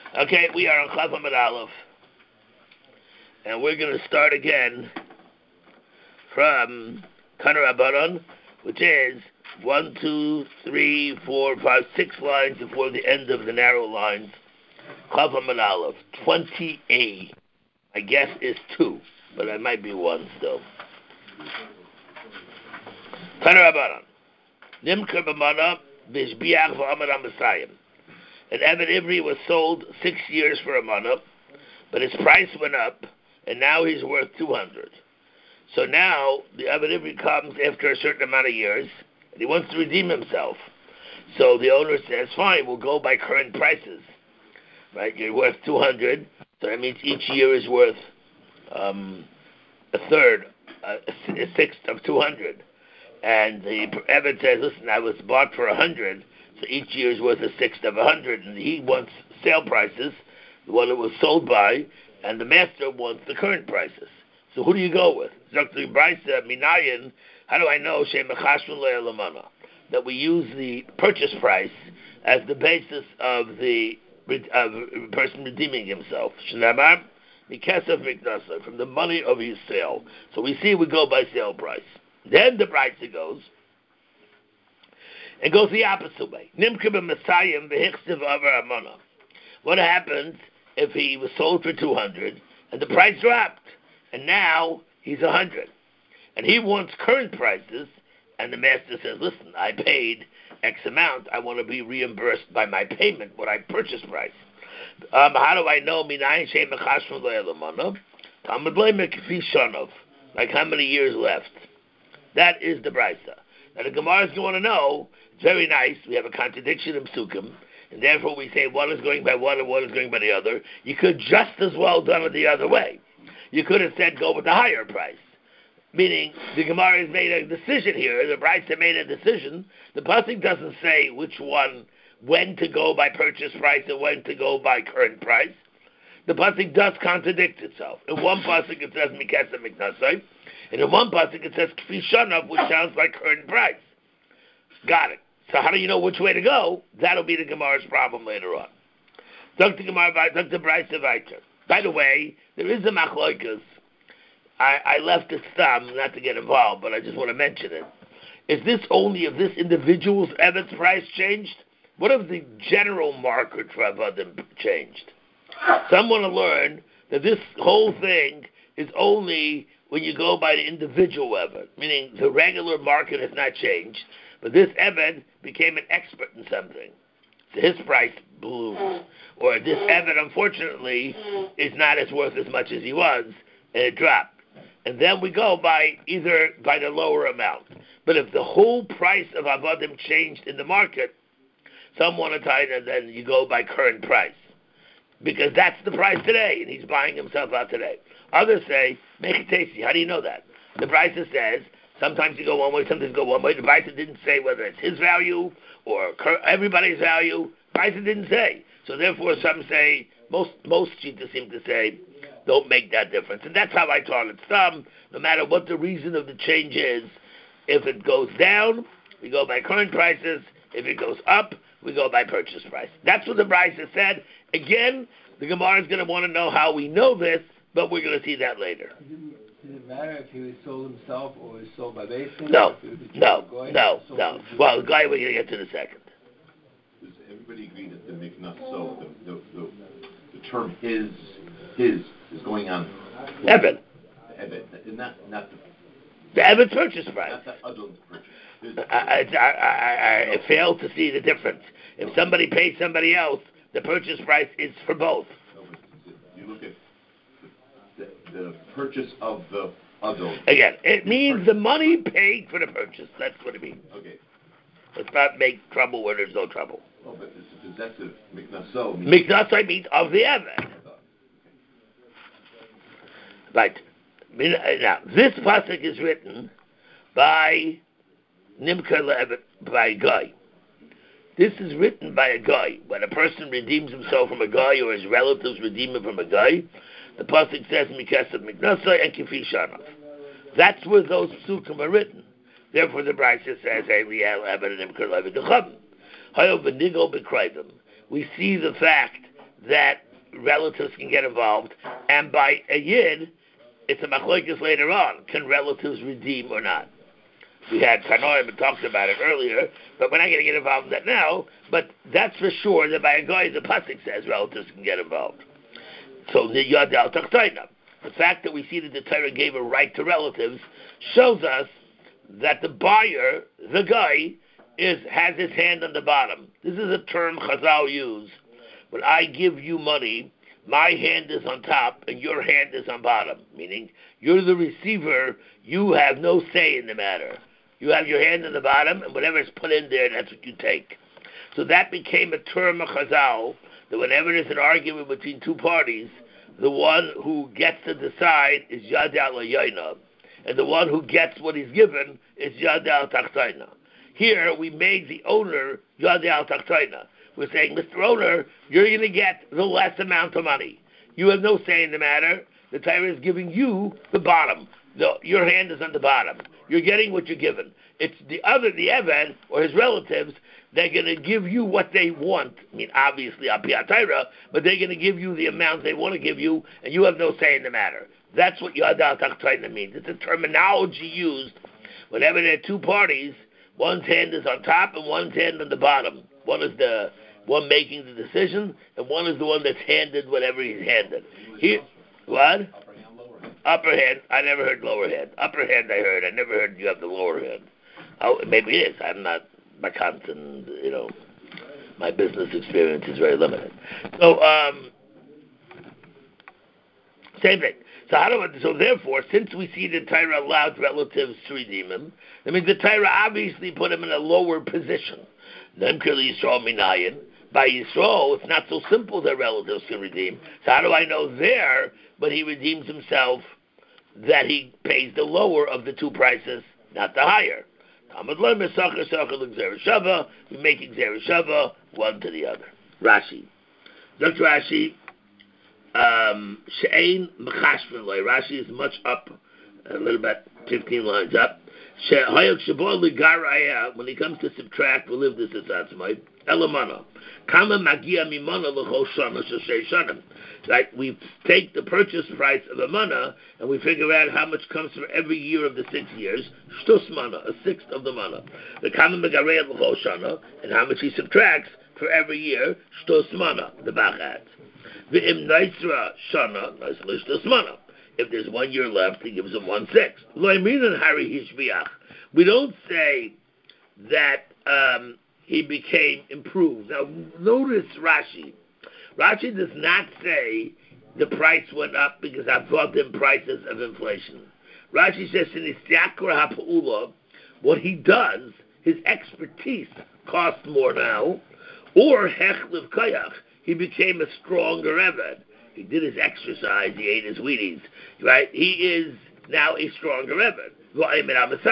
Okay, we are on Chaf Amud Aleph, and we're going to start again from Tana Rabbanon, which is 1, 2, 3, 4, 5, 6 lines before the end of the narrow lines. Chaf Amud Aleph, 20a. My guess is 2, but it might be 1 still. Tana Rabbanon. Nimker b'mana v'ishbiach v'amad ha'masayim. An Eved Ivri was sold 6 years for a mana, but his price went up, and now he's worth 200. So now the Eved Ivri comes after a certain amount of years, and he wants to redeem himself. So the owner says, "Fine, we'll go by current prices. Right? You're worth 200, so that means each year is worth a third, a sixth of 200." And the Eved says, "Listen, I was bought for 100." So each year is worth a sixth of 100, and he wants sale prices, the one it was sold by, and the master wants the current prices. So who do you go with? Dr. Brisa Minayan, how do I know that we use the purchase price as the basis of the person redeeming himself? Shnamar Mikesef Miknasa, from the money of his sale. So we see we go by sale price. Then the Brisa goes. It goes the opposite way. What happens if he was sold for 200 and the price dropped and now he's 100 and he wants current prices and the master says, "Listen, I paid X amount. I want to be reimbursed by my payment, what I purchase price." How do I know? Like how many years left? That is the brisa. Now the Gemara is going to know. It's very nice. We have a contradiction in Psukim, and therefore we say one is going by one and one is going by the other. You could just as well done it the other way. You could have said go with the higher price, meaning the Gemara has made a decision here. The Brisa made a decision. The pasuk doesn't say which one, when to go by purchase price and when to go by current price. The pasuk does contradict itself. In one pasuk it says mikesef miknasai, and in one pasuk it says kfi shanav, which sounds like current price. Got it. So how do you know which way to go? That'll be the Gemara's problem later on. Dr. Brisa Weiter. By the way, there is a machloikas. I left it stam, not to get involved, but I just want to mention it. Is this only if this individual's Evet's price changed? What if the general market for Avadim changed? Some want to learn that this whole thing is only when you go by the individual Evet, meaning the regular market has not changed, but this Eved became an expert in something. So his price balloons. Or this Eved, unfortunately, is not as worth as much as he was, and it dropped. And then we go by either by the lower amount. But if the whole price of Avadim changed in the market, some want to tie that then you go by current price. Because that's the price today, and he's buying himself out today. Others say, make it tasty. How do you know that? The Brisa says, sometimes you go one way, sometimes you go one way. The Brisa didn't say whether it's his value or everybody's value. Brisa didn't say. So therefore, some say, most cheaters seem to say, don't make that difference. And that's how I taught it. Some, no matter what the reason of the change is, if it goes down, we go by current prices. If it goes up, we go by purchase price. That's what the Brisa said. Again, the Gemara is going to want to know how we know this, but we're going to see that later. Does it matter if he was sold himself or was sold by Basin? No. Well, the guy we're going to get to in a second. Does everybody agree that the miknas, so the term his is going on? Evan. The Evan, not the Evan's purchase price. Not the Adon's purchase. I fail to see the difference. If somebody pays somebody else, the purchase price is for both. No, but you look at the purchase of the Adon. Again, it means the money paid for the purchase. That's what it means. Okay. Let's not make trouble where there's no trouble. Oh, but it's possessive. Miknaso. Miknasai means of the Evan. Right. Now, this pasuk is written by Nimker Le'evet, by a guy. This is written by a guy. When a person redeems himself from a guy or his relatives redeem him from a guy, the pasuk says Mikesef Miknasai and Kifi Shanav. That's where those psukim are written. Therefore, the Brisa says, we see the fact that relatives can get involved, and by a yid, it's a machlokes later on. Can relatives redeem or not? We had Tanoim and talked about it earlier, but we're not going to get involved in that now. But that's for sure that by a guy, the pasuk says relatives can get involved. So the Yad al Tachtaina. The fact that we see that the Torah gave a right to relatives shows us that the buyer, the guy, has his hand on the bottom. This is a term Chazal use. When I give you money, my hand is on top and your hand is on bottom. Meaning, you're the receiver, you have no say in the matter. You have your hand on the bottom, and whatever is put in there, that's what you take. So that became a term of Chazal, that whenever there's an argument between two parties, the one who gets to decide is Yad al Yaina, and the one who gets what he's given is Yad al Tachtaina. Here, we made the owner Yad al Tachtaina. We're saying, Mr. Owner, you're going to get the less amount of money. You have no say in the matter. The Torah is giving you the bottom. Your hand is on the bottom. You're getting what you're given. It's the Eved, or his relatives, they're going to give you what they want. I mean, obviously, Al Pi HaTorah, but they're going to give you the amount they want to give you, and you have no say in the matter. That's what Yad al Tachtaina means. It's a terminology used whenever there are two parties, one's hand is on top and one's hand on the bottom. One is the one making the decision, and one is the one that's handed whatever he's handed. Here, what? Upper hand. I never heard lower hand. Upper hand I heard. I never heard you have the lower hand. Oh, maybe it is. I'm not, my constant, my business experience is very limited. So, same thing. So therefore, since we see the Torah allowed relatives to redeem him, that means the Torah obviously put him in a lower position. Then clearly Yisrael minayin. By Yisrael, it's not so simple that relatives can redeem. So how do I know there, but he redeems himself, that he pays the lower of the two prices, not the higher? We make Xer Shava one to the other. Rashi. Dr. Rashi, She'ein Mechashvin Loi. Rashi is much up, a little bit, 15 lines up. When he comes to subtract, we'll live this as Atzmai. Elamana. Kama Magia Mimana L'chol Shana Shoshay Shanim. Right? We take the purchase price of a mana and we figure out how much comes for every year of the 6 years. Shtus mana, a sixth of the mana. The Kama Megareya L'chol Shana, and how much he subtracts for every year. Shtus mana, the Bachat. V'im Naisra Shana, Naisra Shtus mana. If there's 1 year left, he gives him 1/6. We don't say that he became improved. Now, notice Rashi. Rashi does not say the price went up because I've bought them prices of inflation. Rashi says, what he does, his expertise costs more now, or hechliv kayach, he became a stronger Eved. He did his exercise, he ate his Wheaties, right? He is now a stronger Eved. What is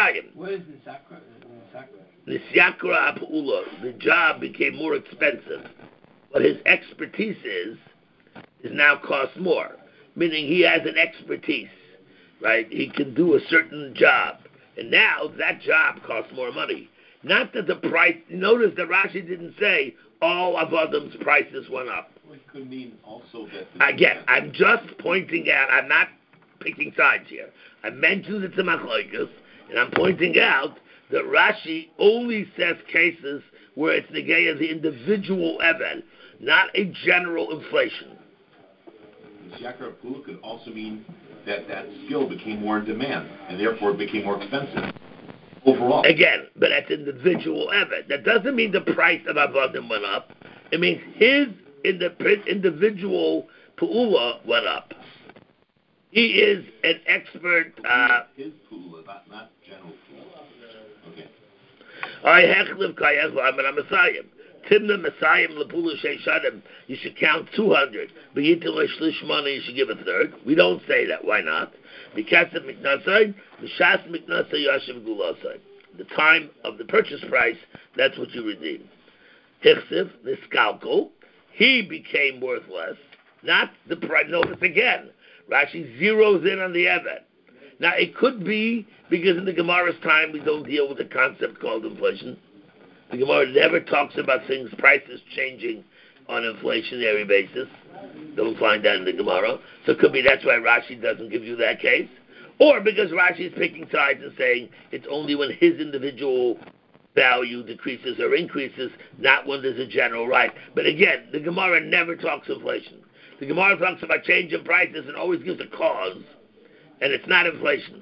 Nisyakra ha'pa'ula, the job became more expensive. What his expertise is now costs more. Meaning he has an expertise, right? He can do a certain job. And now that job costs more money. Not that the price, notice that Rashi didn't say all of Adam's prices went up. Well, it could mean also that... Again, I'm just pointing out, I'm not picking sides here. I mentioned it's a machlokes, and I'm pointing out that Rashi only says cases where it's negay of the individual Eved, not a general inflation. Nisyakra ha'pa'ula could also mean that skill became more in demand, and therefore it became more expensive. Overall. Again, but that's individual Eved. That doesn't mean the price of Avadim went up. It means his individual Pa'ula went up. He is an expert. His Pa'ula, not general Pa'ula. Okay. I hechliv kayach v'amar ha'masayim. Timna masayim l'pula sheishadim. You should count 200. B'yitin l'shlish mana, you should give a third. We don't say that. Why not? Because of miknasai, b'shas miknasai yashiv gulasai. The time of the purchase price, that's what you redeem. Hichsiv, niskalko, he became worth less. Not the price. Notice again, Rashi zeroes in on the Eved. Now, it could be because in the Gemara's time we don't deal with a concept called inflation. The Gemara never talks about prices changing on an inflationary basis. Don't find that in the Gemara. So it could be that's why Rashi doesn't give you that case. Or because Rashi is picking sides and saying it's only when his individual value decreases or increases, not when there's a general right. But again, the Gemara never talks inflation. The Gemara talks about change in prices and always gives a cause, and it's not inflation.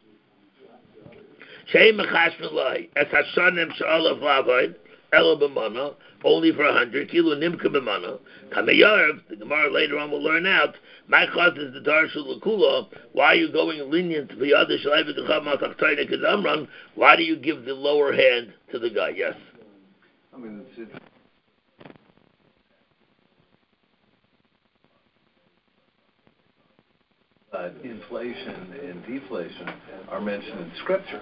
Only for 100 kilo nimka b'mana. Kameyarv, the Gemara later on will learn out. My cause is the darshul l'kula. Why are you going lenient to the other shalayv v'cham atachtoyne kedamran? Why do you give the lower hand to the guy? Yes. I mean, inflation and deflation are mentioned in Scripture.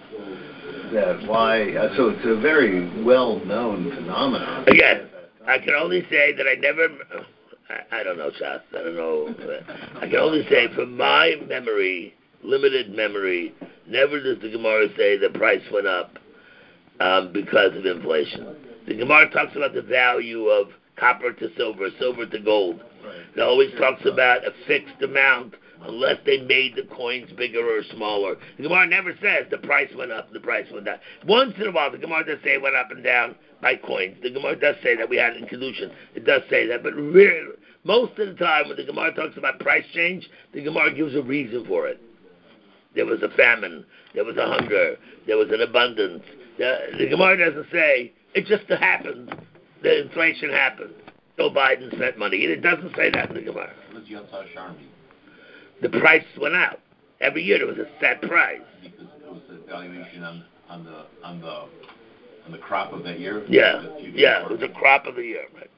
So it's a very well-known phenomenon. Again, I can only say that I don't know, Shas. I don't know. I can only say from my memory, limited memory, never does the Gemara say the price went up because of inflation. The Gemara talks about the value of copper to silver, silver to gold. Right. It always talks about a fixed amount unless they made the coins bigger or smaller. The Gemara never says the price went up, the price went down. Once in a while, the Gemara does say it went up and down by coins. The Gemara does say that we had it in Kedushin. It does say that. But really, most of the time when the Gemara talks about price change, the Gemara gives a reason for it. There was a famine. There was a hunger. There was an abundance. The Gemara doesn't say, it just happened. The inflation happened. Joe Biden spent money. It doesn't say that in the Gemara. What does Yotzar Shar mean? The price went out. Every year there was a set price. Because it was the valuation on the crop of that year? Yeah, it was a crop of the year. Right.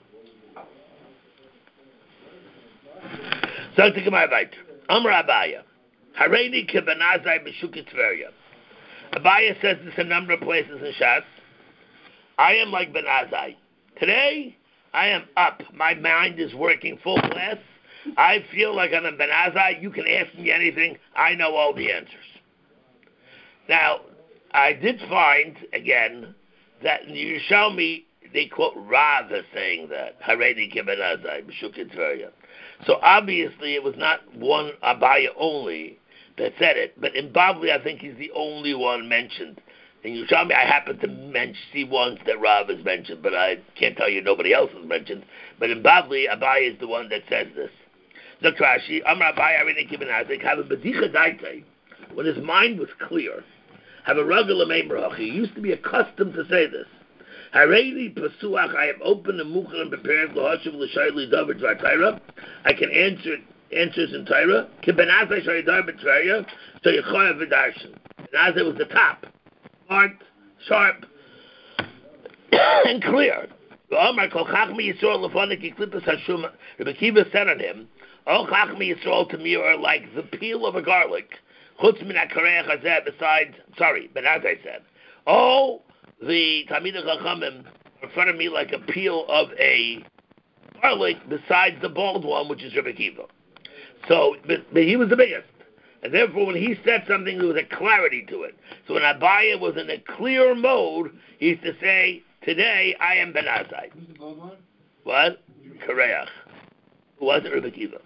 So to Gemara weiter. Amar Abaya. Hareini kebenazai b'shukit Tveria. Abaya says this a number of places in Shas. I am like Benazai. Today, I am up. My mind is working full blast. I feel like I'm a Benazai. You can ask me anything. I know all the answers. Now, I did find, again, that in the Yerushalmi, they quote Rav as saying that. Hareini kebenazai b'shukit Tveria. So obviously it was not one Abaya only that said it, but in Bavli I think he's the only one mentioned. And you tell me I happen to see once that Rav is mentioned, but I can't tell you nobody else is mentioned. But in Bavli, Abaya is the one that says this. Zakrashi, Amar Abaya Hareini kebenazai, have a bedicha daite. When his mind was clear, have a ragul ameimrach. He used to be accustomed to say this. Hareini pasuach, I am open and muchal and prepared l'hashiv l'shayli davar dvar Torah. I can answer answers in Torah. Kebenazai shayidar b'Tveria, so yechoyav v'darshan. Benazai was the top, smart, sharp, and clear. Omar kol chachmi Yisrael lefanik yiklipas hashum. Rebbe Kiva said on him, all chachmi Yisrael to me are like the peel of a garlic. Chutz min hakareach hazeh, besides, Benazai said, all the Talmidei Chachamim are in front of me like a peel of a garlic besides the bald one, which is Rebbe Kiva. So, but he was the biggest. And therefore, when he said something, there was a clarity to it. So when Abaya was in a clear mode, he used to say, today I am Benazai. Who's the gold one? What? Kareach. Who was it? Rebbe Kiva.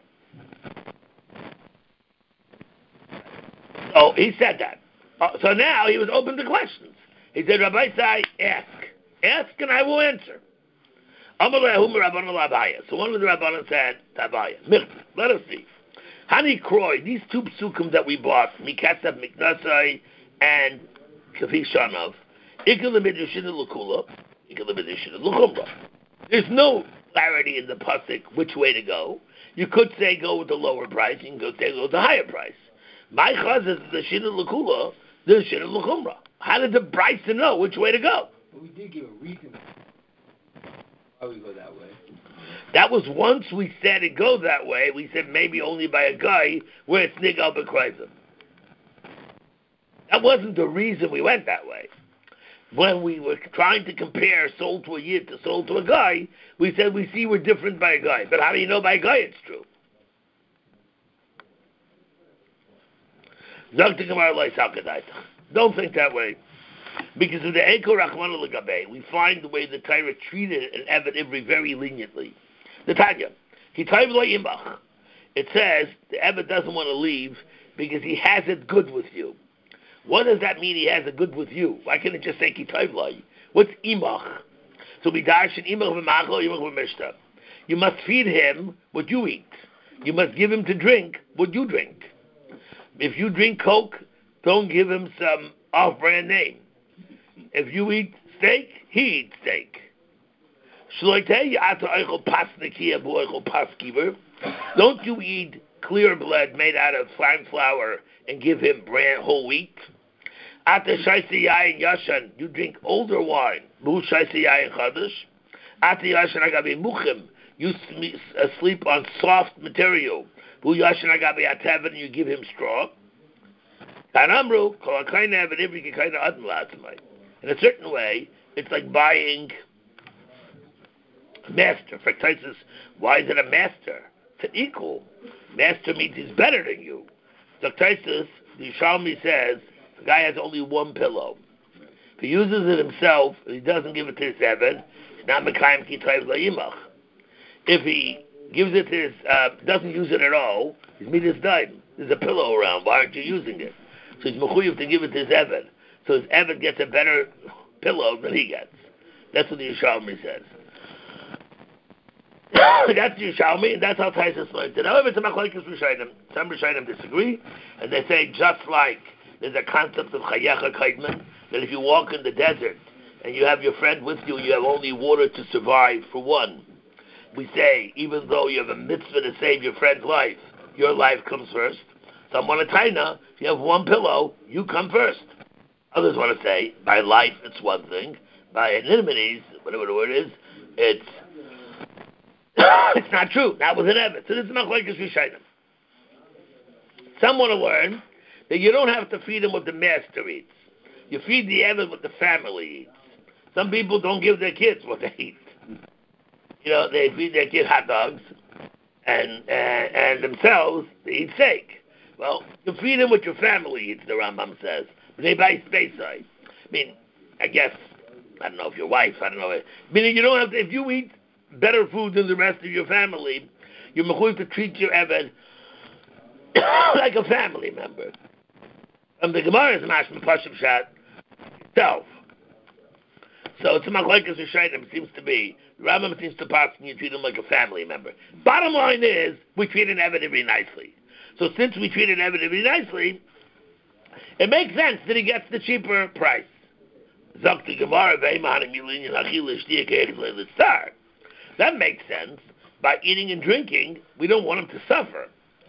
So he said that. So now he was open to questions. He said, Rabbi Sai, ask. Ask and I will answer. So one of the Rabbanan said, Tabaya, let us see. Hani Kroy, these two psukim that we bought, Mikatsav Miknasai and Kafi Shanov, there's no clarity in the pasuk which way to go. You could say go with the lower price, you can go say go with the higher price. My chaz is the Shina L'Kula, the Shina L'Chumra. How did the Bryson know which way to go? But we did give a reason why we go that way. That was once we said it go that way. We said maybe only by a guy where it's Nigal B'Krayvim. That wasn't the reason we went that way. When we were trying to compare sold to a yid to sold to a guy, we said we see we're different by a guy. But how do you know by a guy it's true? Don't think that way. Because of the Eko Rachmana L'Gabei, we find the way the Torah treated an Eved Ivri very leniently. The Tanya, Kitayv lo imach. It says the Eved doesn't want to leave because he has it good with you. What does that mean? He has it good with you. Why can't it just say kitayv lo? What's imach? So we darshan imach v'machlo, imach v'mishta. You must feed him what you eat. You must give him to drink what you drink. If you drink Coke, don't give him some off-brand name. If you eat steak, he eats steak. Don't you eat clear blood made out of fine flour and give him brand whole wheat? You drink older wine. You sleep on soft material. And you give him straw. In a certain way, it's like buying a master. For Taisus, why is it a master? It's an equal. Master means he's better than you. So Taisus, the Yishalmi says, the guy has only one pillow. If he uses it himself, and he doesn't give it to his Eved, it's not Mekayim Kitayv La'imach. If he gives it to his, doesn't use it at all, he's midas daim. There's a pillow around. Why aren't you using it? So he's mechuyev to give it to his Eved. So his Eved gets a better pillow than he gets. That's what the Yishalmi says. That's the Yishalmi, and that's how Taisus learns it. However, it's a machlokes Rishonim. Some Rishonim disagree, and they say just like there's a concept of chayecha kaidman, that if you walk in the desert and you have your friend with you, you have only water to survive for one. We say, even though you have a mitzvah to save your friend's life, your life comes first. Some want to taina, if you have one pillow, you come first. Others want to say, by life, it's one thing. By anonymities, whatever the word is, it's it's not true. Not with an Eved. So this is machlokes Rishonim. Some want to learn that you don't have to feed him what the master eats. You feed the Eved what the family eats. Some people don't give their kids what they eat. You know, they feed their kid hot dogs, and themselves, they eat steak. Well, you feed them what your family eats, the Rambam says. But they buy space side. I mean, I guess, I don't know if your wife, I don't know. Meaning you don't have to, if you eat better food than the rest of your family, you're mechuyev to treat your Eved like a family member. And the Gemara is mashma pashim shat itself. So it's a machlokes Rishonim, seems to be. The Rambam seems to pass and you treat him like a family member. Bottom line is, we treat an Eved very nicely. So since we treat an Eved very nicely, it makes sense that he gets the cheaper price. That makes sense. By eating and drinking, we don't want him to suffer.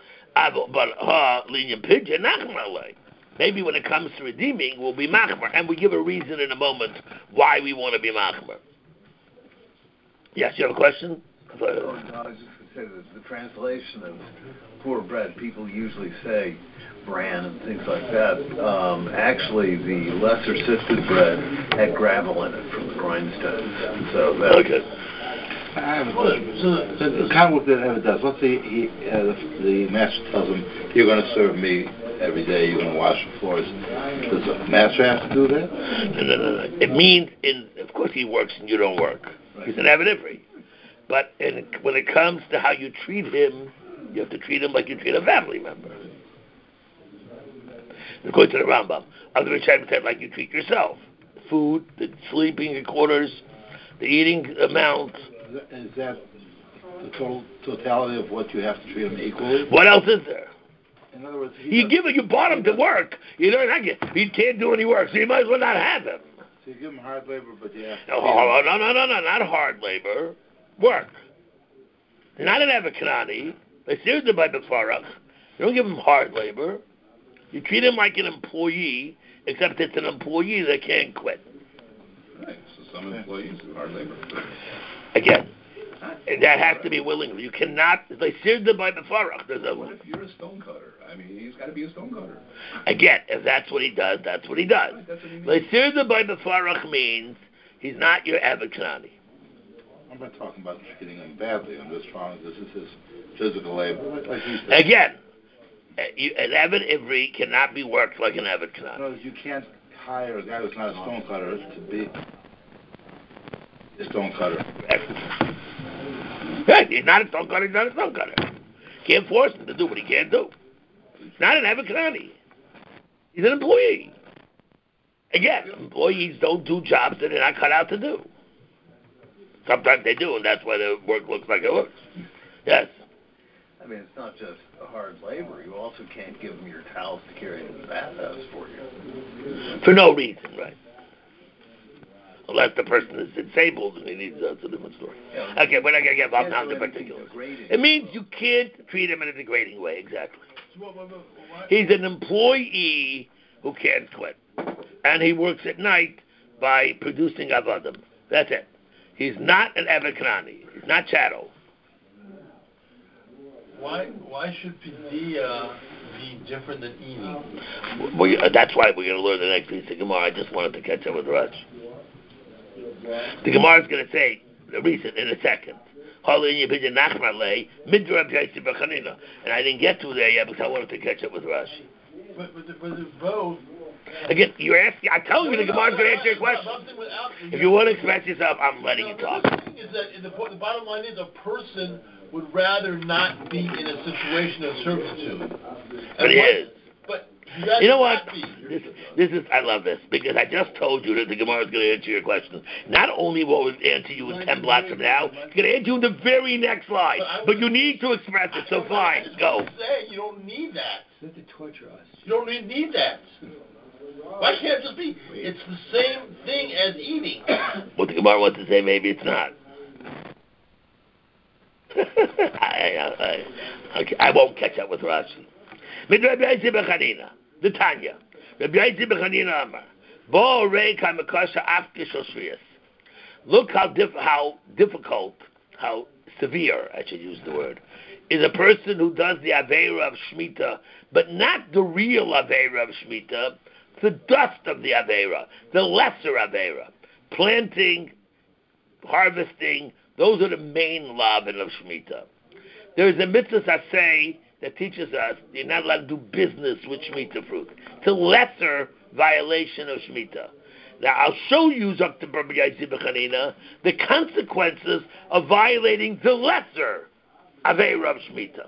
Maybe when it comes to redeeming, we'll be machmer, and we give a reason in a moment why we want to be machmer. Yes, you have a question? No, I was just going to say that the translation of poor bread, people usually say bran and things like that. Actually, the lesser sifted bread had gravel in it from the grindstones. So that Okay. I have a question. So the kind of work that Eved does, let's say the master tells him, you're going to serve me every day, you're going to wash the floors. Does the master have to do that? No. It means, of course he works and you don't work. Right. He's an Eved Ivri. But when it comes to how you treat him, you have to treat him like you treat a family member. According to the Rambam. Other Rishonim said like you treat yourself. The food, the sleeping, the quarters, the eating amount. Is that the totality of what you have to treat him equally? What else is there? In other words, you bought him to work. You don't like it. He can't do any work, so you might as well not have him. So you give him hard labor, but you have to... No, not hard labor. Work. They're not an Eved Kanani. They serve the by Befarach. You don't give him hard labor. You treat him like an employee, except it's an employee that can't quit. Right. So some employees are hard labor. Again, that has to be willingly. You cannot. They serve the by Befarach. What if you're a stone cutter? I mean, he's got to be a stone cutter. Again, if that's what he does, that's what he does. They serve the by Befarach means he's not your Eved Kanani. I'm not talking about treating him badly. I'm just trying. This is his physical labor. Like you said. Again, an Eved Ivri cannot be worked like an Eved Kanani. No, you can't hire a guy who's not a stone cutter to be a stone cutter. Right, he's not a stone cutter, he's not a stone cutter. Can't force him to do what he can't do. He's not an Abercrombie. He's an employee. Again, employees don't do jobs that they're not cut out to do. Sometimes they do, and that's why the work looks like it looks. Yes. I mean, it's not just hard labor. You also can't give them your towels to carry to the bathhouse for you. For no reason, right? Unless the person is disabled and he needs that's a different story. Yeah, Okay, we're not going to get involved now in the anything particulars. degrading. It means you can't treat him in a degrading way, exactly. He's an employee who can't quit. And he works at night by producing avadim. That's it. He's not an Abercrombie. He's not chattel. Why should Padilla be different than eating? Well, that's why we're going to learn the next piece of Gemara. I just wanted to catch up with Rush. The Gemara is going to say the reason in a second. And I didn't get to there yet because I wanted to catch up with Rashi. But they're both. Again, you're asking. I'm telling you, the Gemara is going to answer your question. If you want to express yourself, I'm letting you talk. The thing is that the bottom line is a person would rather not be in a situation of servitude. But he is. But you know what? This is I love this because I just told you that the Gemara is going to answer your question. Not only will it answer you in 10 blocks from now, it's going to answer you in the very next slide. But you need to express it, so fine, go. You don't need that. You have to torture us. You don't need that. Why can't it just be? It's the same thing as eating. What the Gemara wants to say, maybe it's not. I won't catch up with Rashi. The Tanya. Look how difficult, how severe, I should use the word, is a person who does the Aveira of Shemitah, but not the real Aveira of Shemitah, the dust of the Aveira, the lesser Aveira. Planting, harvesting, those are the main lavin of Shemitah. There is a mitzvah saseh that teaches us you're not allowed to do business with Shemitah fruit. It's a lesser violation of Shemitah. Now, I'll show you, the consequences of violating the lesser Aveira of Shemitah.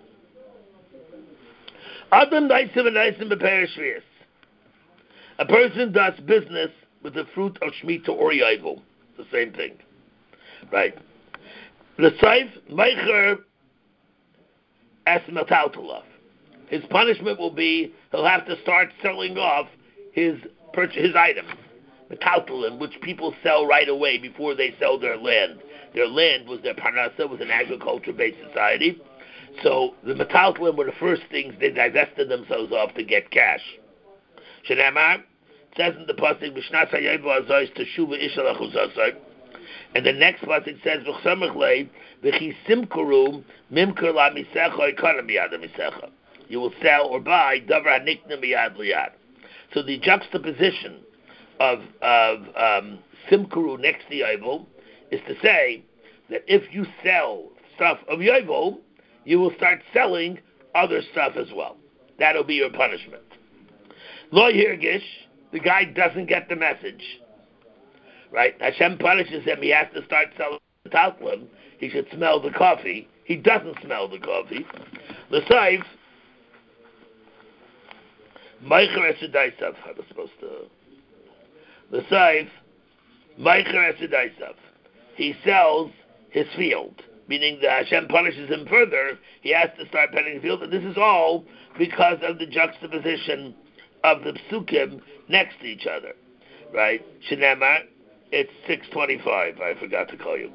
Adam Naisim and Naisim Be'Peir Shvius. A person does business with the fruit of Shemitah or Yovel. The same thing. Right? L'saif Meicher Es Metaltalaf. His punishment will be he'll have to start selling off his items. Metaltalim, which people sell right away before they sell their land. Their land was their parnasa, was an agriculture-based society. So the metaltalim were the first things they divested themselves of to get cash. Shenamar says in the pasuk, "B'shnat hayovel azois teshuva ishal achuzasai," and the next pasuk says, "V'chsamechlei v'chi simkarum mimker la misecha ikana miyad misecha." You will sell or buy davar hanikna miyad liyad. So the juxtaposition of simkaru next to yovel is to say that if you sell stuff of yovel, you will start selling other stuff as well. That'll be your punishment. Lo yirgish, the guy doesn't get the message. Right? Hashem punishes him. He has to start selling the taltlim. He should smell the coffee. He doesn't smell the coffee. L'saif, Meicher Esidaisav. I was supposed to. L'saif, Meicher Esidaisav. He sells his field. Meaning that Hashem punishes him further. He has to start penning the field. And this is all because of the juxtaposition of the psukim next to each other. Right? Shenema, it's 6:25. I forgot to call you.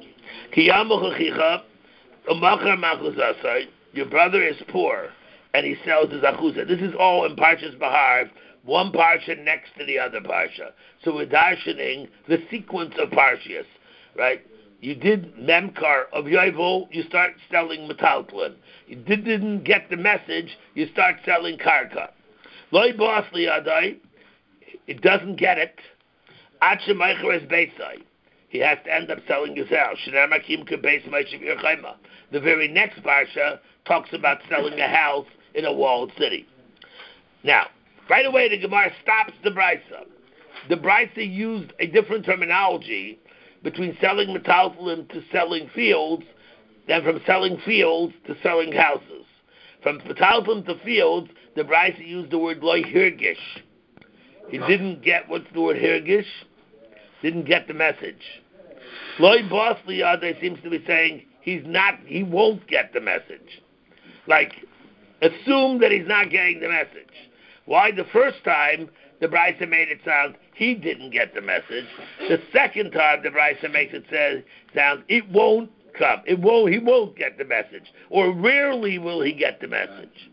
Your brother is poor, and he sells his achuzah. This is all in Parshas Bahar, one parsha next to the other parsha. So we're darshaning the sequence of parshias, right? You did memkar of yovel, you start selling metaltlin. You didn't get the message, you start selling karka. Loi boss liyadai, it doesn't get it. Acha meicher es beisai. He has to end up selling his house. Shenamakim kebeis meishiv yerchayma. The very next parsha talks about selling a house in a walled city. Now, right away the Gemara stops the Brisa. The Brisa used a different terminology between selling metaltalim to selling fields than from selling fields to selling houses. From Metalton to fields, the Brisa used the word loy hirgish. He didn't get, what's the word hirgish? Didn't get the message. Loy bas liyadai seems to be saying he won't get the message. Like, assume that he's not getting the message. Why the first time the Brisa made it sound he didn't get the message. The second time the Brisa makes it sound it won't come. He won't get the message. Or rarely will he get the message.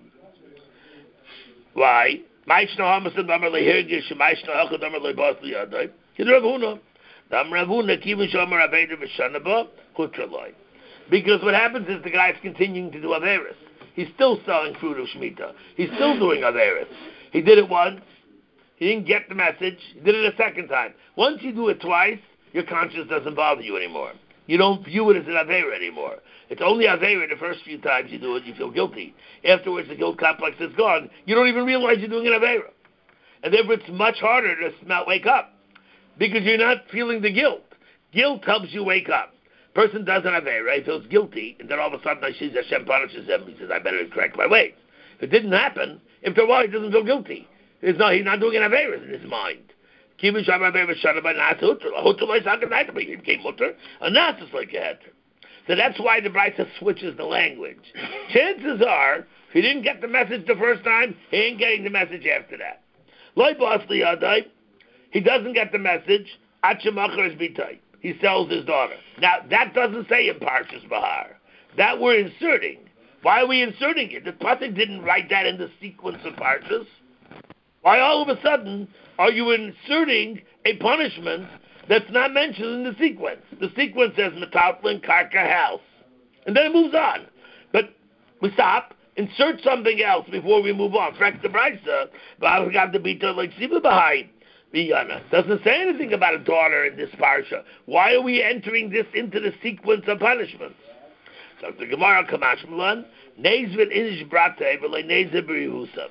Why? Because what happens is the guy's continuing to do Averis. He's still selling fruit of Shemitah. He's still doing Averis. He did it once. He didn't get the message. He did it a second time. Once you do it twice, your conscience doesn't bother you anymore. You don't view it as an Aveira anymore. It's only Aveira the first few times you do it, you feel guilty. Afterwards, the guilt complex is gone. You don't even realize you're doing an Aveira. And therefore, it's much harder to not wake up because you're not feeling the guilt. Guilt helps you wake up. Person does an Aveira, he feels guilty, and then all of a sudden, Hashem punishes him. He says, I better correct my ways. If it didn't happen, after a while, he doesn't feel guilty. He's not doing an Aveira in his mind. He became mutter, and Nasus like a heter. So that's why the Brisa switches the language. Chances are, if he didn't get the message the first time, he ain't getting the message after that. He doesn't get the message. He sells his daughter. Now, that doesn't say in Parshas Bahar. That we're inserting. Why are we inserting it? The Pasuk didn't write that in the sequence of Parshas. Why all of a sudden are you inserting a punishment that's not mentioned in the sequence? The sequence says Metaltlin, Karka, house. And then it moves on. But we stop, insert something else before we move on. Correct the Brisa, doesn't say anything about a daughter in this parsha. Why are we entering this into the sequence of punishments? So the Gemara Kamash Milan, Nezvin Inish Brate, but like Nezvin B'Yehusa.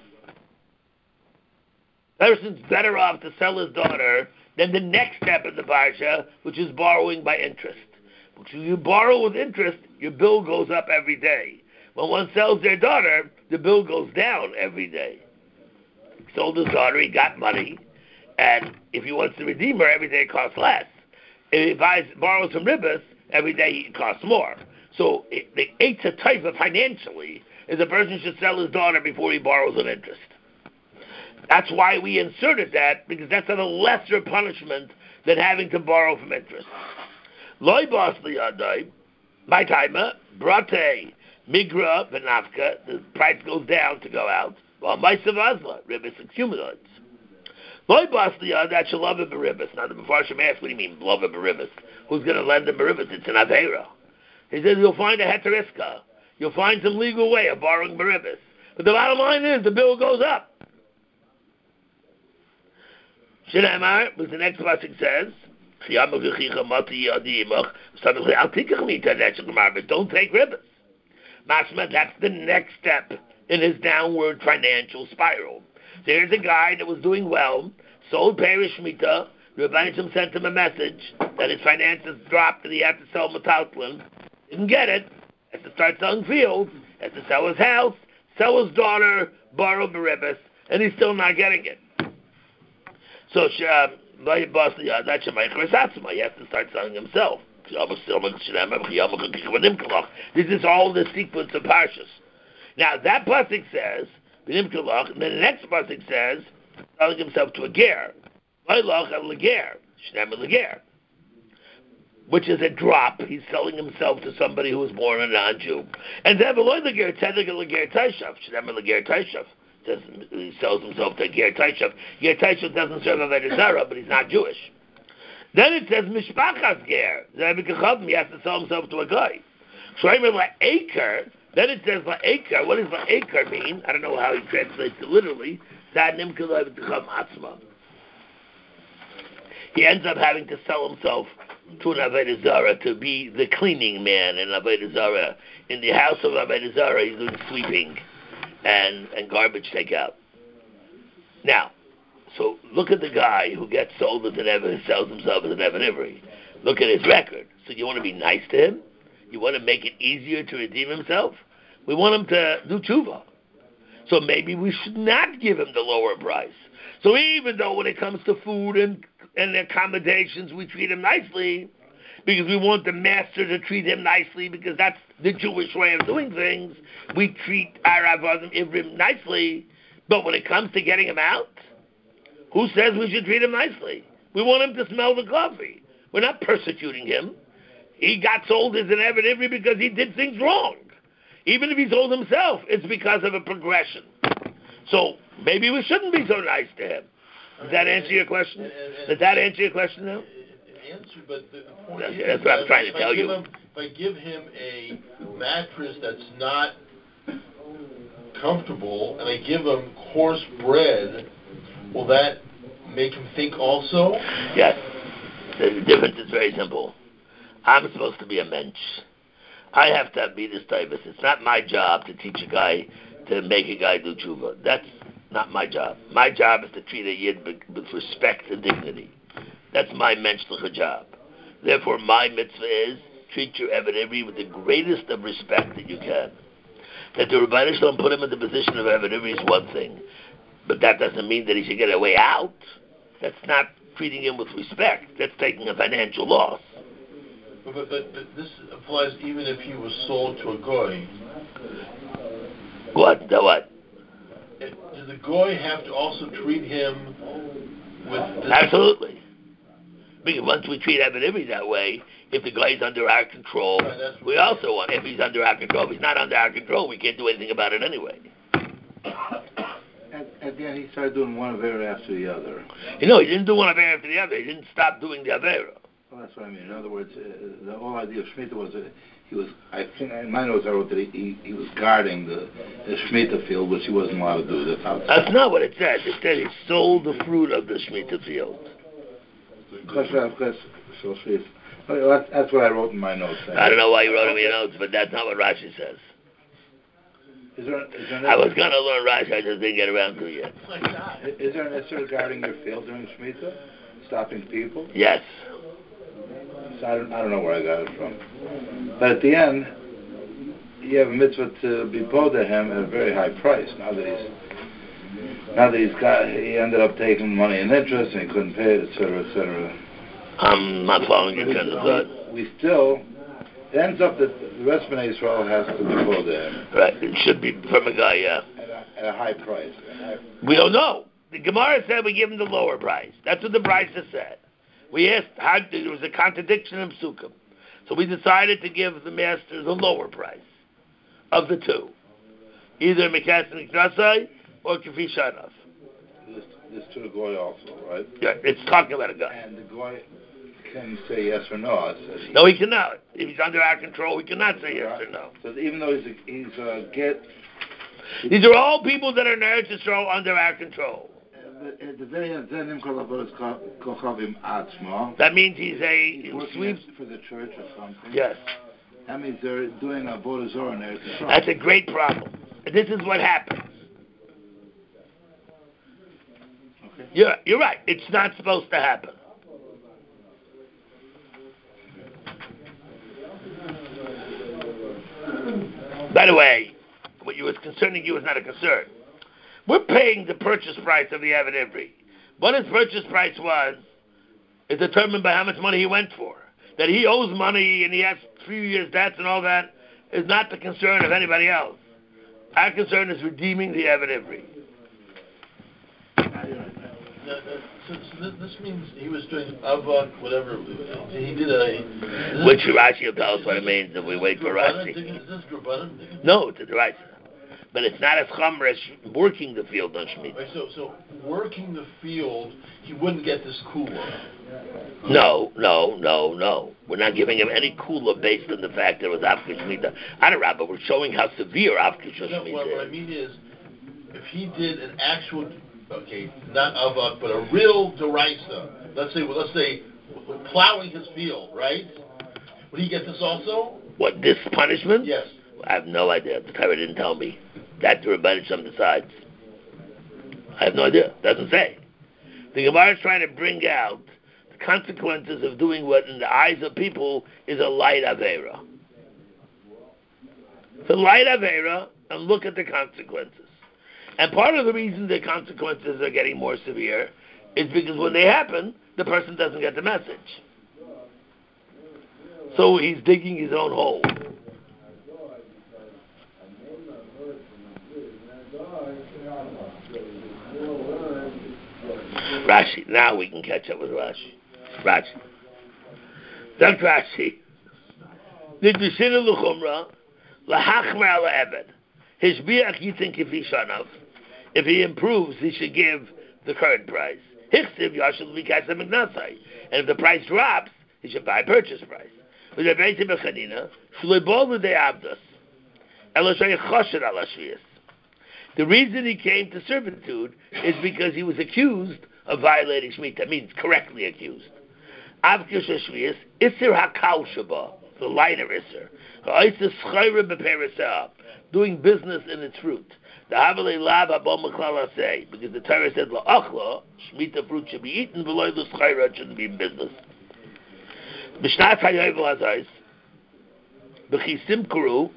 Person's better off to sell his daughter than the next step in the parsha, which is borrowing by interest. Because when you borrow with interest, your bill goes up every day. When one sells their daughter, the bill goes down every day. He sold his daughter, he got money, and if he wants to redeem her, every day it costs less. If he borrows from Ribbis, every day it costs more. So the Eitz HaTaiva financially is a person should sell his daughter before he borrows on interest. That's why we inserted that, because that's a lesser punishment than having to borrow from interest. Loi bas liyadai, my timer, brate, migra, benafka, the price goes down to go out, while my savazla, ribbis accumulates. Loi bas liyadai, that shall love him a ribbis. Now the Mefarshim asks, what do you mean, love him a ribbis? Who's going to lend him a ribbis? It's an aveira. He says you'll find a heteriska. You'll find some legal way of borrowing a ribbis. But the bottom line is, the bill goes up. Shneimar, but the next pasuk says, but don't take ribbons. Mashma, that's the next step in his downward financial spiral. So here's a guy that was doing well, sold Perish Shemitah, Rebbeinu sent him a message that his finances dropped and he had to sell Metaltlin. Didn't get it. Has to start selling fields, has to sell his house, sell his daughter, borrow Barabbas, and he's still not getting it. So he has to start selling himself. This is all the sequence of parshas. Now that pasuk says, and then the next pasuk says, selling himself to a ger, which is a drop. He's selling himself to somebody who was born a non-Jew. And then he sells himself to Ger Taishav. Ger Taishav doesn't serve Avodah Zarah, but he's not Jewish. Then it says Mishpachas Ger. He has to sell himself to a guy. La'aker. Then it says La'aker. What does La'aker mean? I don't know how he translates it literally. He ends up having to sell himself to an Avodah Zarah to be the cleaning man in Avodah Zarah. In the house of Avodah Zarah, he's doing sweeping and garbage takeout. Now, so look at the guy who gets sold as an Evan, sells himself as an Evan Ivri. Look at his record. So you want to be nice to him? You want to make it easier to redeem himself? We want him to do tshuva. So maybe we should not give him the lower price. So even though when it comes to food and accommodations, we treat him nicely, because we want the master to treat him nicely, because that's the Jewish way of doing things. We treat our Avodim Ivrim nicely, but when it comes to getting him out, who says we should treat him nicely? We want him to smell the coffee. We're not persecuting him. He got sold as an Eved Ivri because he did things wrong. Even if he sold himself, it's because of a progression. So maybe we shouldn't be so nice to him. Does that answer your question? Did that answer your question now? It answered, but the point That's what I'm trying to tell you. If I give him a mattress that's not comfortable, and I give him coarse bread, will that make him think also? Yes. The difference is very simple. I'm supposed to be a mensch. I have to be this typus. It's not my job to teach a guy to make a guy do tshuva. That's not my job. My job is to treat a yid with respect and dignity. That's my menschliche job. Therefore, my mitzvah is treat your Eved Ivri with the greatest of respect that you can. That the Rebbeinu Shalom put him in the position of Eved Ivri is one thing, but that doesn't mean that he should get a way out. That's not treating him with respect. That's taking a financial loss. But this applies even if he was sold to a goy. What? Does the goy have to also treat him with this? Absolutely. Because once we treat Eved Ivri that way, if the guy's under our control, we also want, if he's under our control. If he's not under our control, we can't do anything about it anyway. At the end, he started doing one Avera after the other. He didn't do one Avera after the other. He didn't stop doing the Avera. Well, that's what I mean. In other words, the whole idea of Shemitah was that he was, I think, in my notes I wrote that he was guarding the Shemitah field, which he wasn't allowed to do. That's not what it said. It said he sold the fruit of the Shemitah field. That's what I wrote in my notes. I don't know why you wrote it in your notes, but that's not what Rashi says. Is there I was going to learn Rashi, I just didn't get around to it yet. Is there an issue guarding your field during Shemitah? Stopping people? Yes. So I don't know where I got it from. But at the end, you have a mitzvah to be paid to him at a very high price. Now that he ended up taking money in interest and he couldn't pay it, etc., etc. I'm not following your train of thought. It ends up that the rest of Bnei Israel has to be paid to him. Right, it should be from a guy, yeah. At a high price. We don't know. The Gemara said we give him the lower price. That's what the Brisa said. We asked, there was a contradiction in Psukim. So we decided to give the master the lower price of the two. Either Mekas and Knasai or Kafi Shanav. This to the Goy also, right? Yeah, it's talking about a guy. And the Goy can say yes or no. No, he cannot. If he's under our control, he cannot say yes or no. So even though he's a get... These are all people that are in Eretz Yisrael under our control. That means he's working for the church or something. Yes. That means they're doing a Avodah Zarah in Eretz Yisrael. That's a great problem. This is what happens. Okay. You're right. It's not supposed to happen. By the way, what was concerning you is not a concern. We're paying the purchase price of the Eved Ivri. What his purchase price was is determined by how much money he went for. That he owes money and he has a few years debts and all that is not the concern of anybody else. Our concern is redeeming the Eved Ivri. So this means he was doing avak, whatever. He did a... Which Rashi will tell us what it means if we wait for Rashi. Is this Drabanan? No, it's a Rashi. But it's not as chomer as working the field on Shemitah. Right, so working the field, he wouldn't get this kula. No. We're not giving him any kula based on the fact that it was Avka Shemitah. Adarabba, we're showing how severe Avka Shemitah is. What I mean is, if he did an actual, not avak, but a real deraisa, let's say plowing his field, right? Would he get this also? What, this punishment? Yes. I have no idea. The Torah didn't tell me. That the Rebbeinu Shalom decides. I have no idea. It doesn't say. The Gemara is trying to bring out the consequences of doing what in the eyes of people is a light Avera. to light Avera and look at the consequences. And part of the reason the consequences are getting more severe is because when they happen, the person doesn't get the message. So he's digging his own hole. Rashi. Now we can catch up with Rashi. Dr. Rashi. Nidusina l'chumra lahachmer la'eved. His biach yitzin kifi shanav. If he improves, he should give the current price. Hichsiv yashal v'kasa mignasai. And if the price drops, he should buy purchase price. With the beitim b'chanina shleibol l'dei avdas eloshay choshed al ashvius. The reason he came to servitude is because he was accused of violating Shemitah, means correctly accused. Avkish Shvius, Isser HaKal Shaba, the lighter Isser. Ha'isa Schayra B'Perisah, doing business in its fruit. The Havalei Lav Abom Meklal Aseh, because the Torah said, La'achla, Shemitah fruit should be eaten, V'loi L'Schayra, it shouldn't be in business. B'Shnat HaYovel Hazais, B'chi Simkuru,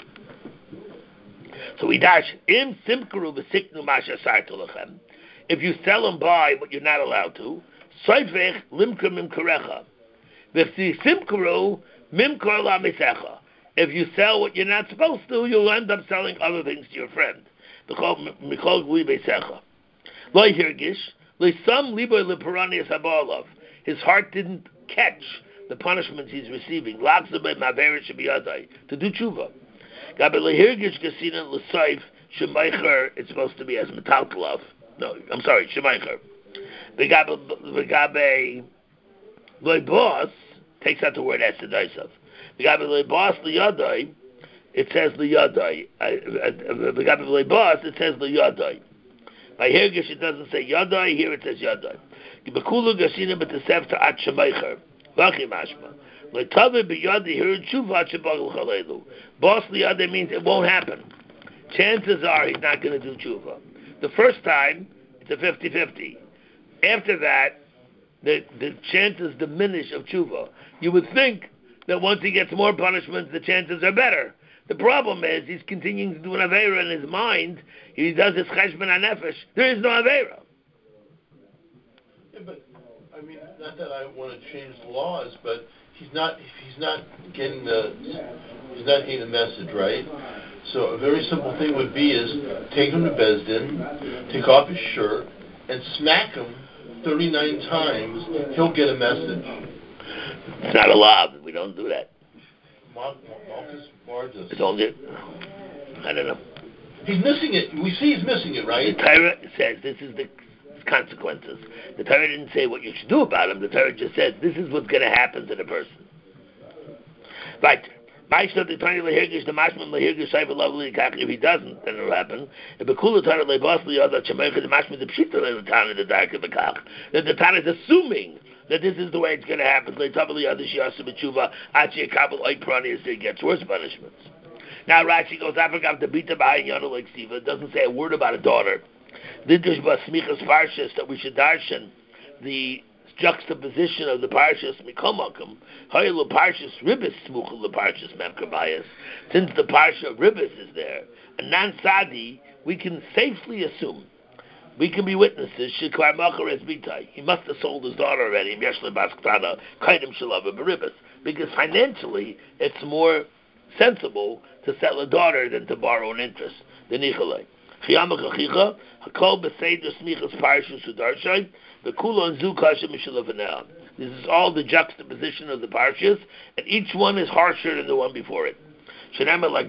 so we dash, Im Simkuru B'Siknu Masha Sartu Lachem. If you sell and buy what you're not allowed to, Soifech limker mimkarecha. Simkaru mimkar la misecha. If you sell what you're not supposed to, you'll end up selling other things to your friend. Mikol gui beisecha. Lo hirgish, le'sam liboy le'paranias habalov. His heart didn't catch the punishments he's receiving. Lachzabay maverish biyadai, to do tshuva. Gabe lehirgish gesina l'saif shemaycher. It's supposed to be as metaltalov. No, I'm sorry, Shemaicher. V'gabe loibos takes out the word esedaisav. V'gabe loibos liyadai, it says liyadai. V'gabe loibos, it says liyadai. By Hirgish, it doesn't say yadai. Here it says yadai. B'kulu gasina b'tesefta at Shemaicher. V'achim ashma. L'tave b'yadai heard tshuva at shebagel chalelu. Boss liyadai means it won't happen. Chances are he's not going to do tshuva. The first time, it's a 50-50. After that, the chances diminish of tshuva. You would think that once he gets more punishments, the chances are better. The problem is, he's continuing to do an Aveira in his mind. He does his cheshbon hanefesh. There is no Aveira. Yeah, but, I mean, not that I want to change the laws, but he's not getting the message, right? So a very simple thing would be is take him to Beis Din, take off his shirt, and smack him 39 times. He'll get a message. It's not allowed. We don't do that. Malchus Bar does. It's only, I don't know. He's missing it. We see he's missing it, right? The Torah says this is the consequences. The Torah didn't say what you should do about him. The Torah just said this is what's going to happen to the person. Right. If he doesn't, then it'll happen. Then the Tana is assuming that this is the way it's going to happen. It gets worse punishments. Now Rashi goes, it doesn't say a word about a daughter. That we should darshan the juxtaposition of the parshas mikomakum haylo parshas ribis smuchel the parshas memkabayas. Since the parsha of ribis is there, and non sadi, we can safely assume, we can be witnesses. Shekvar machar es bitai. He must have sold his daughter already. Yeshle basktada kaidim shalava beribis, because financially it's more sensible to sell a daughter than to borrow an interest. The nichalei. Chiyamach hakol b'seider smichas parshas sudarshay. This is all the juxtaposition of the parshas, and each one is harsher than the one before it. The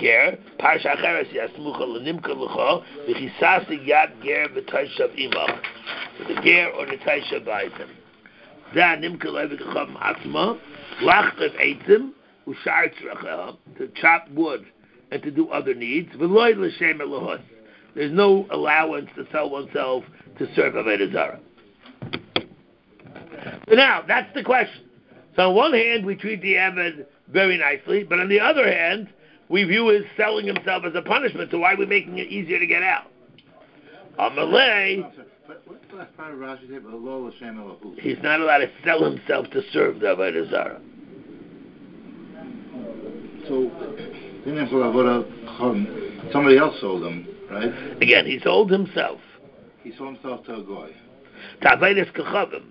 ger or the taisha buys him. To chop wood and to do other needs. There's no allowance to sell oneself to serve Avodah Zarah. So now, that's the question. So on one hand, we treat the Eved very nicely, but on the other hand, we view his selling himself as a punishment, so why are we making it easier to get out? Amalei, he's not allowed to sell himself to serve the Avodah Zarah. So, then for Avodah somebody else sold him, right? Again, he sold himself. He sold himself to a goy. Ta'avedes kechavim.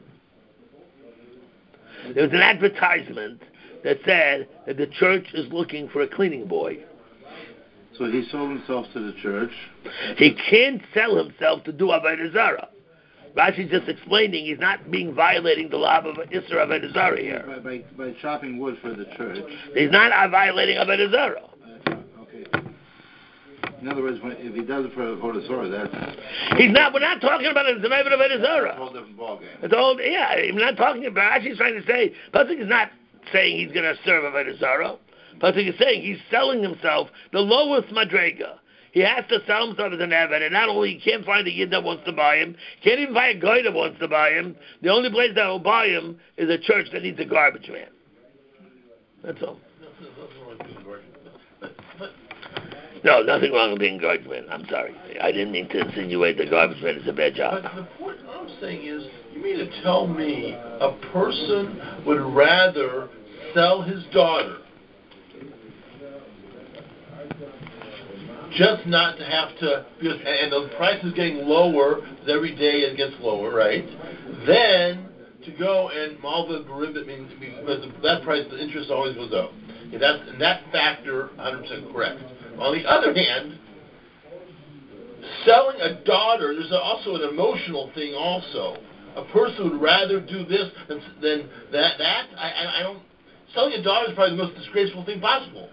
There was an advertisement that said that the church is looking for a cleaning boy. So he sold himself to the church. He can't sell himself to do Avodah Zarah. Rashi's just explaining he's not violating the law of Isser Avodah Zarah here. By chopping wood for the church. He's not violating Avodah Zarah. Okay. In other words, if he does it for Avodah Zarah, that's... He's not. We're not talking about it as an Avodah Zarah. It's a whole different ballgame. It's all, yeah, I'm not talking about. Rashi's trying to say, Pasuk is not saying he's going to serve Avodah Zarah. Pasuk is saying he's selling himself the lowest madrega. He has to sell himself as an Eved, and not only he can't find a Yid that wants to buy him, can't even find a guy that wants to buy him. The only place that will buy him is a church that needs a garbage man. That's all. No, nothing wrong with being a garbage man. I'm sorry. I didn't mean to insinuate the garbage man is a bad job. But the point I'm saying is, you mean to tell me a person would rather sell his daughter just not to have to, because, and the price is getting lower, every day it gets lower, right? Then to go and malva beribit means, because that price, the interest always goes up. And that factor, 100% correct. On the other hand, selling a daughter, there's also an emotional thing also. A person would rather do this than that. I don't. Selling a daughter is probably the most disgraceful thing possible.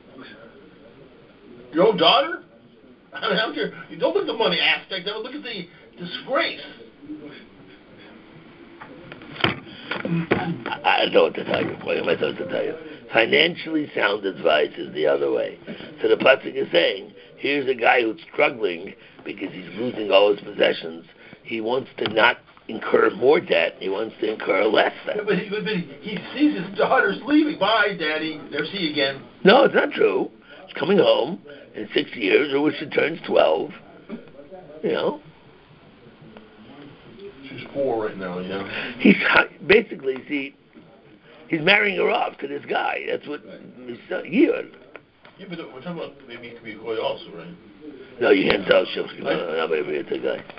Your own daughter? I don't care. You don't look at the money aspect of it. Look at the disgrace. I don't know what to tell you. What am I supposed to tell you? Financially sound advice is the other way. So the pasuk is saying, here's a guy who's struggling because he's losing all his possessions. He wants to not incur more debt. He wants to incur less debt. Yeah, but he sees his daughter's leaving. Bye, Daddy. Never see you again. No, it's not true. He's coming home in 6 years, or when she turns 12. You know. She's 4 right now, yeah. He's basically, see, he's marrying her off to this guy. That's what he's saying. Yeah, but we're talking about maybe he could be a goy also, right? No, you can't tell Shulchan. No, maybe it's a guy.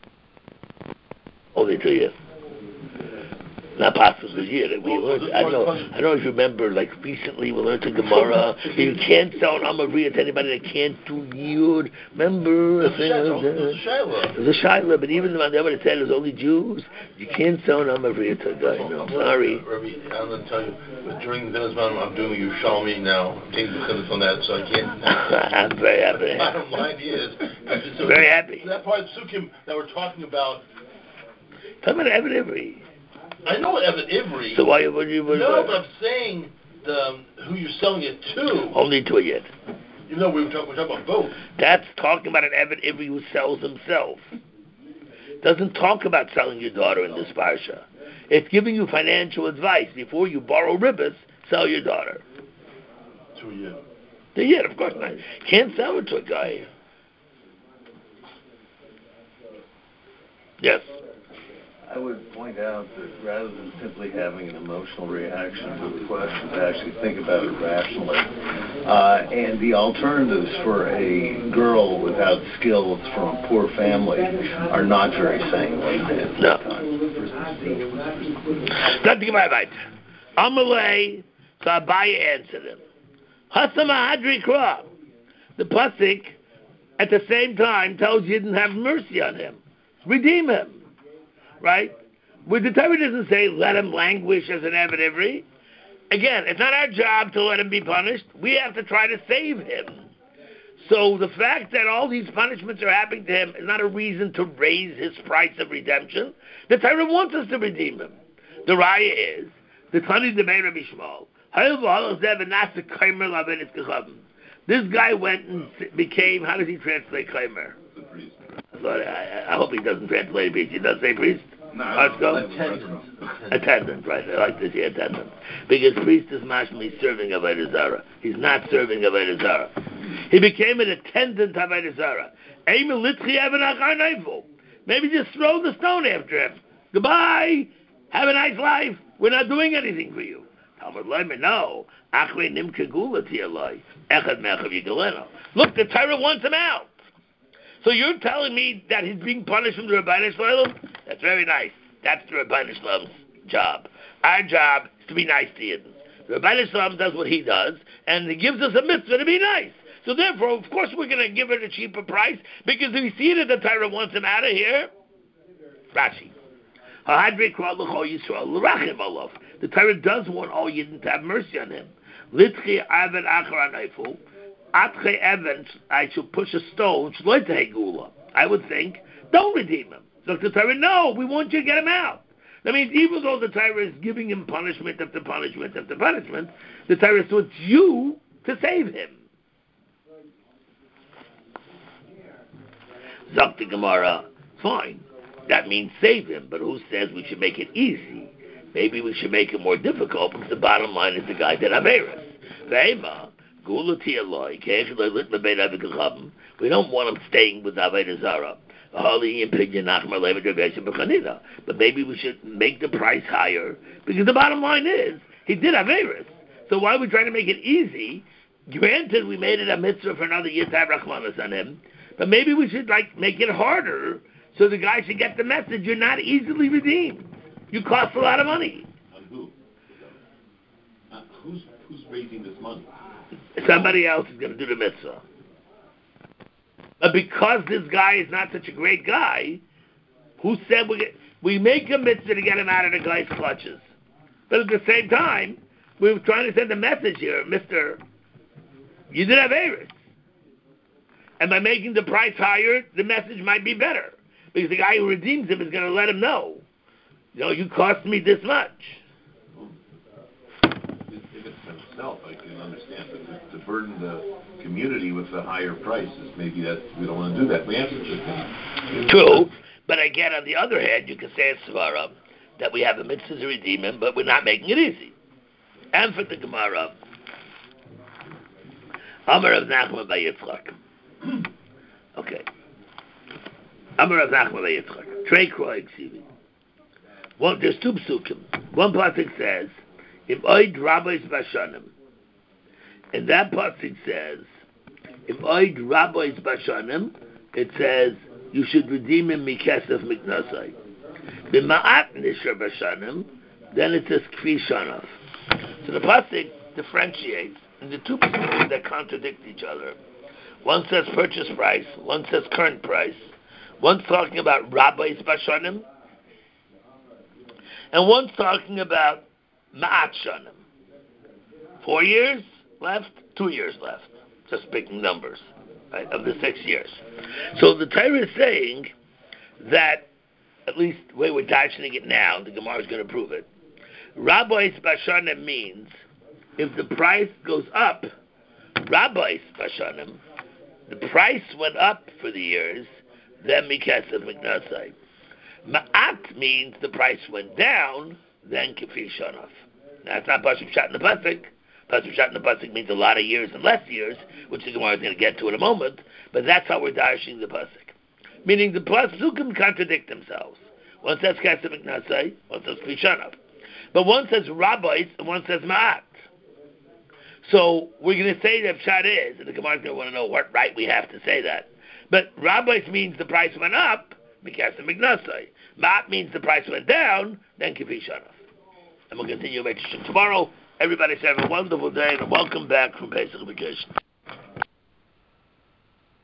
Only 2 years. Not possible a year that we learned. I don't know if you remember, like recently we learned the Gemara. You can't sell an Amavriya to anybody that can't do Yud. Remember? There's a Shaila. There's a Shaila, but even when they said it was only Jews, you can't sell an Amavriya to a guy. No, sorry. Rabbi, I'm going to tell you, but during the Zman, I'm doing Yerushalmi now. I'm taking the Chiddush on that, so I can't. I'm very happy. Bottom line is, very happy. That part of Sukkim that we're talking about. Talk about Evan Ivry. I know Evan Ivry. So why would you? No, but I'm saying who you're selling it to. Only to a Yid. You know, we're talking about both. That's talking about an Evan Ivry who sells himself. Doesn't talk about selling your daughter in this parsha. It's giving you financial advice. Before you borrow ribbis, sell your daughter. To a Yid. To a Yid, of course not. Can't sell it to a guy. Yes. I would point out that rather than simply having an emotional reaction to the question, to actually think about it rationally. And the alternatives for a girl without skills from a poor family are not very sanguine. No. Not to give my right. Amalei, so Abaye answered him. Hasama Hadri Kra. The pasuk at the same time tells you didn't have mercy on him. Redeem him. Right? Where the Torah doesn't say, let him languish as an Evan Ivry. Again, it's not our job to let him be punished. We have to try to save him. So the fact that all these punishments are happening to him is not a reason to raise his price of redemption. The Torah wants us to redeem him. The raya is, the Tani Debei Rabbi Shmuel, this guy went and became, how does he translate Chaimer? Lord, I hope he doesn't translate priest. He does say priest. No, Attendant, right? I like to say attendant. Because priest is mashmi serving Avodah Zarah. He's not serving Avodah Zarah. He became an attendant of Avodah Zarah. Maybe just throw the stone after him. Goodbye. Have a nice life. We're not doing anything for you. Talmud Leimer, no. Look, the Torah wants him out. So you're telling me that he's being punished from the Rabbeinu Shalom? That's very nice. That's the Rabbeinu Shalom's job. Our job is to be nice to Yidden. The Rabbeinu Shalom does what he does, and he gives us a mitzvah to be nice. So therefore, of course, we're going to give it a cheaper price, because if we see that the Torah wants him out of here, Rashi. The Torah does want all Yidden to have mercy on him. I should push a stone. I would think, don't redeem him. So the Torah, no, we want you to get him out. That means even though the Torah is giving him punishment after punishment after punishment, the Torah wants you to save him. Zakti Gemara, fine. That means save him, but who says we should make it easy? Maybe we should make it more difficult, because the bottom line is the guy that Averis. We don't want him staying with Avodah Zarah. But maybe we should make the price higher, because the bottom line is he did Averis. So why are we trying to make it easy? Granted, we made it a mitzvah for another year to have Rachmanas on him, but maybe we should make it harder so the guy should get the message: you're not easily redeemed. You cost a lot of money. On who? Who's raising this money? Somebody else is going to do the mitzvah. But because this guy is not such a great guy, who said we make a mitzvah to get him out of the guy's clutches? But at the same time, we were trying to send a message here, Mister, you did have Averis. And by making the price higher, the message might be better. Because the guy who redeems him is going to let him know, you cost me this much. If it's himself, I can understand. But to burden the community with the higher prices, maybe that we don't want to do that. We have such a thing. True. But again, on the other hand, you can say it's Svara that we have a mitzvah to redeem him, but we're not making it easy. And for the Gemara, Amar of Nachman by Yitzchak. Okay. Amar of Nachman by Yitzchak. Trey Kroig, there's two psukim. One pasuk says, Im oid rabbis bashanim. And that pasuk says, Im oid rabbis bashanim, it says, you should redeem him mikesef miknasai. B'ma'at nishar bashanim, then it says kfi shanav. So the pasuk differentiates in the two psukim that contradict each other. One says purchase price, one says current price. One's talking about rabbis bashanim, and one's talking about ma'at shanim. 4 years left, 2 years left. Just picking numbers, right, of the 6 years. So the Torah is saying that, at least the way we're dashing it now, the Gemara is going to prove it. Rabbis bashanim means if the price goes up, rabbis bashanim, the price went up for the years, then mikesef miknasai. Ma'at means the price went down, then kfi shanav. Now it's not pasuk pshat in the pasuk. Pasuk pshat in the pasuk means a lot of years and less years, which the Gemara is going to get to in a moment. But that's how we're dashing the pasuk. Meaning the pasukim contradict themselves. One says kesef miknasai, one says kfi shanav. But one says rabbis and one says ma'at. So we're going to say that pshat is, and the Gemara is going to want to know what right we have to say that. But rabbis means the price went up, mikesef miknasai. Ma'at means the price went down, then kfi shanav. And we'll continue tomorrow. Everybody have a wonderful day and welcome back from Pesach vacation.